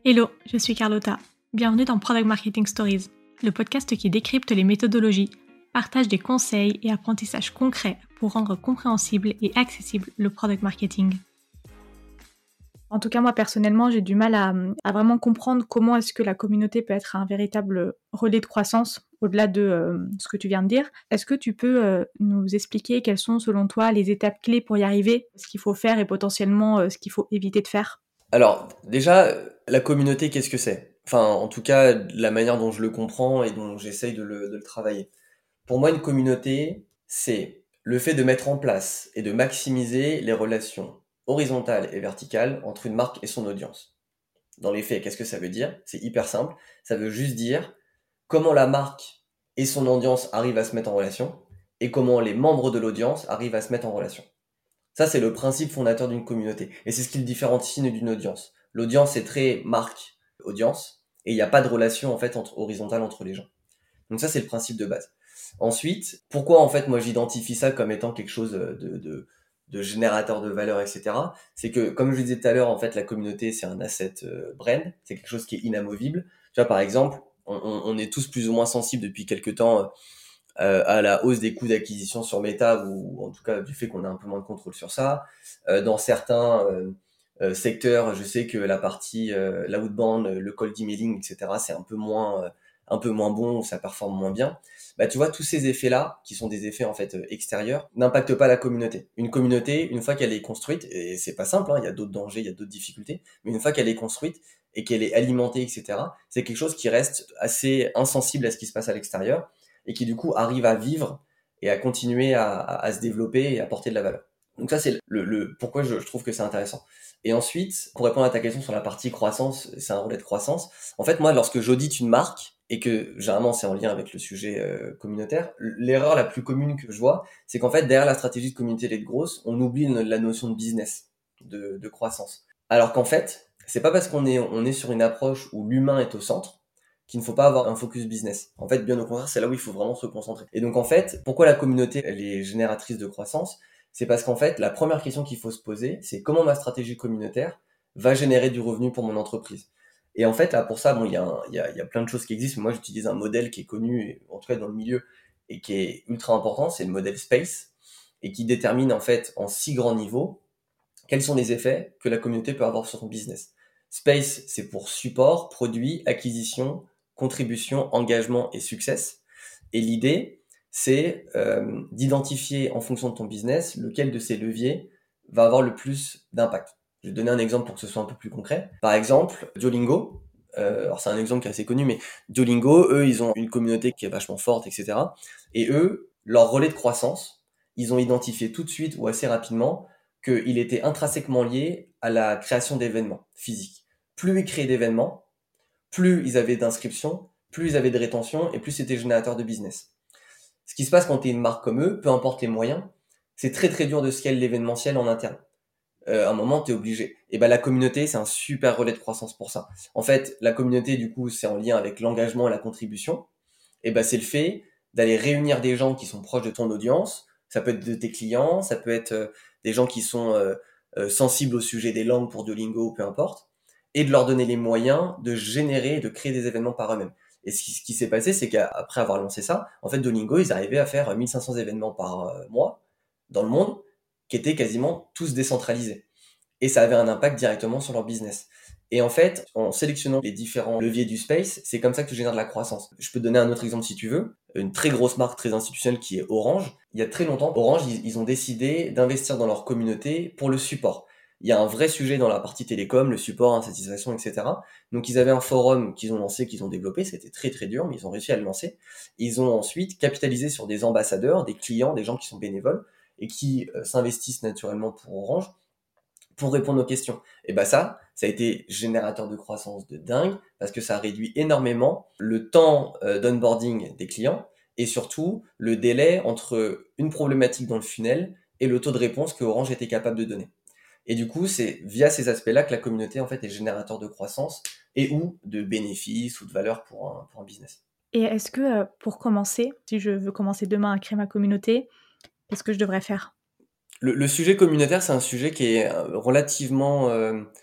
Hello, je suis Carlotta. Bienvenue dans Product Marketing Stories, le podcast qui décrypte les méthodologies, partage des conseils et apprentissages concrets pour rendre compréhensible et accessible le product marketing. En tout cas, moi personnellement, j'ai du mal à vraiment comprendre comment est-ce que la communauté peut être un véritable relais de croissance au-delà de ce que tu viens de dire. Est-ce que tu peux nous expliquer quelles sont selon toi les étapes clés pour y arriver, ce qu'il faut faire et potentiellement ce qu'il faut éviter de faire ? Alors, déjà, la communauté, qu'est-ce que c'est? Enfin, en tout cas, la manière dont je le comprends et dont j'essaye de le travailler. Pour moi, une communauté, c'est le fait de mettre en place et de maximiser les relations horizontales et verticales entre une marque et son audience. Dans les faits, qu'est-ce que ça veut dire? C'est hyper simple. Ça veut juste dire comment la marque et son audience arrivent à se mettre en relation et comment les membres de l'audience arrivent à se mettre en relation. Ça, c'est le principe fondateur d'une communauté. Et c'est ce qui le différencie d'une audience. L'audience est très marque-audience, et il n'y a pas de relation en fait horizontale entre les gens. Donc ça, c'est le principe de base. Ensuite, pourquoi en fait moi j'identifie ça comme étant quelque chose de générateur de valeur, etc. C'est que, comme je le disais tout à l'heure, en fait, la communauté, c'est un asset brand, c'est quelque chose qui est inamovible. Tu vois, par exemple, on est tous plus ou moins sensibles depuis quelques temps à la hausse des coûts d'acquisition sur Meta, ou en tout cas du fait qu'on a un peu moins de contrôle sur ça. Dans certains secteurs, je sais que la partie l'outbound, le cold emailing, etc., c'est un peu moins bon, ça performe moins bien. Bah tu vois, tous ces effets-là, qui sont des effets en fait extérieurs, n'impactent pas la communauté. Une communauté, une fois qu'elle est construite, et c'est pas simple, hein, il y a d'autres dangers, il y a d'autres difficultés, mais une fois qu'elle est construite et qu'elle est alimentée, etc., c'est quelque chose qui reste assez insensible à ce qui se passe à l'extérieur et qui du coup arrive à vivre et à continuer à se développer et à apporter de la valeur. Donc ça, c'est pourquoi je trouve que c'est intéressant. Et ensuite, pour répondre à ta question sur la partie croissance, c'est un relais de croissance. En fait, moi, lorsque j'audite une marque, et que généralement c'est en lien avec le sujet communautaire, l'erreur la plus commune que je vois, c'est qu'en fait, derrière la stratégie de communauté les grosses, on oublie la notion de business, de croissance. Alors qu'en fait, c'est pas parce on est sur une approche où l'humain est au centre qu'il ne faut pas avoir un focus business. En fait, bien au contraire, c'est là où il faut vraiment se concentrer. Et donc en fait, pourquoi la communauté, elle est génératrice de croissance? C'est parce qu'en fait, la première question qu'il faut se poser, c'est comment ma stratégie communautaire va générer du revenu pour mon entreprise. Et en fait, là, pour ça, bon, il y a plein de choses qui existent, mais moi, j'utilise un modèle qui est connu, en tout cas dans le milieu, et qui est ultra important, c'est le modèle SPACE, et qui détermine, en fait, en 6 grands niveaux, quels sont les effets que la communauté peut avoir sur son business. Space, c'est pour support, produit, acquisition, contribution, engagement et success. Et l'idée, c'est d'identifier en fonction de ton business lequel de ces leviers va avoir le plus d'impact. Je vais donner un exemple pour que ce soit un peu plus concret. Par exemple, Duolingo. Alors c'est un exemple qui est assez connu, mais Duolingo, eux, ils ont une communauté qui est vachement forte, etc. Et eux, leur relais de croissance, ils ont identifié tout de suite ou assez rapidement qu'il était intrinsèquement lié à la création d'événements physiques. Plus ils créaient d'événements, plus ils avaient d'inscriptions, plus ils avaient de rétention et plus c'était générateur de business. Ce qui se passe quand tu es une marque comme eux, peu importe les moyens, c'est très très dur de scale l'événementiel en interne. À un moment, tu es obligé. Et ben la communauté, c'est un super relais de croissance pour ça. En fait, la communauté, du coup, c'est en lien avec l'engagement et la contribution. Et ben c'est le fait d'aller réunir des gens qui sont proches de ton audience. Ça peut être de tes clients, ça peut être des gens qui sont sensibles au sujet des langues pour Duolingo ou peu importe, et de leur donner les moyens de générer et de créer des événements par eux-mêmes. Et ce qui s'est passé, c'est qu'après avoir lancé ça, en fait, Duolingo, ils arrivaient à faire 1500 événements par mois dans le monde, qui étaient quasiment tous décentralisés. Et ça avait un impact directement sur leur business. Et en fait, en sélectionnant les différents leviers du space, c'est comme ça que tu génères de la croissance. Je peux te donner un autre exemple si tu veux. Une très grosse marque très institutionnelle qui est Orange. Il y a très longtemps, Orange, ils ont décidé d'investir dans leur communauté pour le support. Il y a un vrai sujet dans la partie télécom, le support, insatisfaction, etc. Donc ils avaient un forum qu'ils ont lancé, qu'ils ont développé. C'était très très dur, mais ils ont réussi à le lancer. Ils ont ensuite capitalisé sur des ambassadeurs, des clients, des gens qui sont bénévoles et qui s'investissent naturellement pour Orange pour répondre aux questions. Et bah ça a été générateur de croissance de dingue parce que ça réduit énormément le temps d'onboarding des clients et surtout le délai entre une problématique dans le funnel et le taux de réponse que Orange était capable de donner. Et du coup, c'est via ces aspects-là que la communauté en fait est générateur de croissance et ou de bénéfices ou de valeur pour un business. Et est-ce que, pour commencer, si je veux commencer demain à créer ma communauté, qu'est-ce que je devrais faire? Le sujet communautaire, c'est un sujet qui est relativement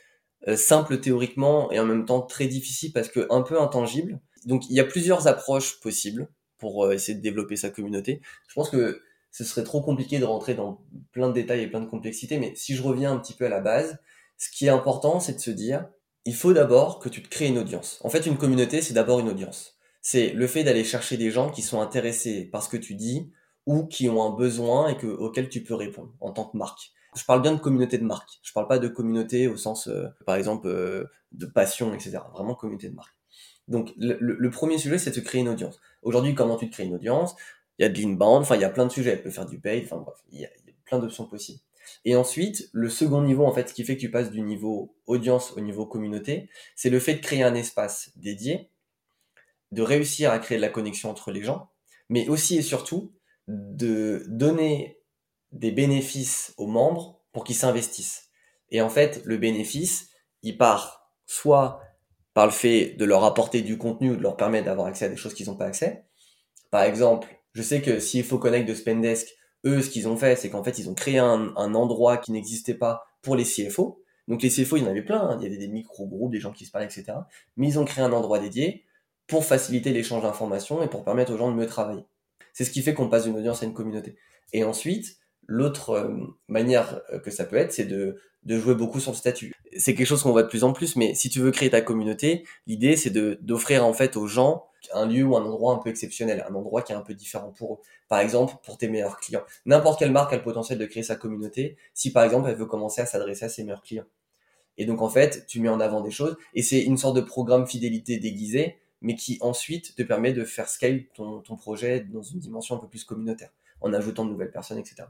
simple théoriquement et en même temps très difficile parce que un peu intangible. Donc il y a plusieurs approches possibles pour essayer de développer sa communauté. Je pense que ce serait trop compliqué de rentrer dans plein de détails et plein de complexités, mais si je reviens un petit peu à la base, ce qui est important, c'est de se dire, il faut d'abord que tu te crées une audience. En fait, une communauté, c'est d'abord une audience. C'est le fait d'aller chercher des gens qui sont intéressés par ce que tu dis ou qui ont un besoin et auquel tu peux répondre en tant que marque. Je parle bien de communauté de marque. Je parle pas de communauté au sens, par exemple, de passion, etc. Vraiment communauté de marque. Donc, le premier sujet, c'est de se créer une audience. Aujourd'hui, comment tu te crées une audience? Il y a de l'inbound, enfin, il y a plein de sujets. Tu peux faire du paid, enfin bref, il y a plein d'options possibles. Et ensuite, le second niveau, en fait, ce qui fait que tu passes du niveau audience au niveau communauté, c'est le fait de créer un espace dédié, de réussir à créer de la connexion entre les gens, mais aussi et surtout de donner des bénéfices aux membres pour qu'ils s'investissent. Et en fait, le bénéfice, il part soit par le fait de leur apporter du contenu ou de leur permettre d'avoir accès à des choses qu'ils n'ont pas accès. Par exemple, je sais que si InfoConnect de Spendesk, eux, ce qu'ils ont fait, c'est qu'en fait, ils ont créé un endroit qui n'existait pas pour les CFO. Donc les CFO, il y en avait plein, hein. Il y avait des micro-groupes, des gens qui se parlaient, etc. Mais ils ont créé un endroit dédié pour faciliter l'échange d'informations et pour permettre aux gens de mieux travailler. C'est ce qui fait qu'on passe d'une audience à une communauté. Et ensuite, l'autre manière que ça peut être, c'est de jouer beaucoup sur le statut. C'est quelque chose qu'on voit de plus en plus, mais si tu veux créer ta communauté, l'idée c'est d'offrir en fait aux gens un lieu ou un endroit un peu exceptionnel, un endroit qui est un peu différent pour eux. Par exemple, pour tes meilleurs clients. N'importe quelle marque a le potentiel de créer sa communauté si par exemple elle veut commencer à s'adresser à ses meilleurs clients. Et donc en fait, tu mets en avant des choses et c'est une sorte de programme fidélité déguisé, mais qui ensuite te permet de faire scale ton projet dans une dimension un peu plus communautaire, en ajoutant de nouvelles personnes, etc.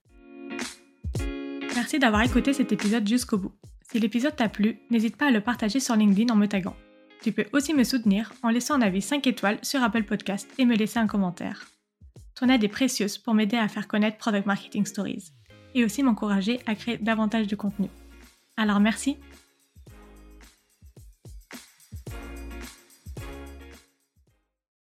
Merci d'avoir écouté cet épisode jusqu'au bout. Si l'épisode t'a plu, n'hésite pas à le partager sur LinkedIn en me taguant. Tu peux aussi me soutenir en laissant un avis 5 étoiles sur Apple Podcast et me laisser un commentaire. Ton aide est précieuse pour m'aider à faire connaître Product Marketing Stories et aussi m'encourager à créer davantage de contenu. Alors merci!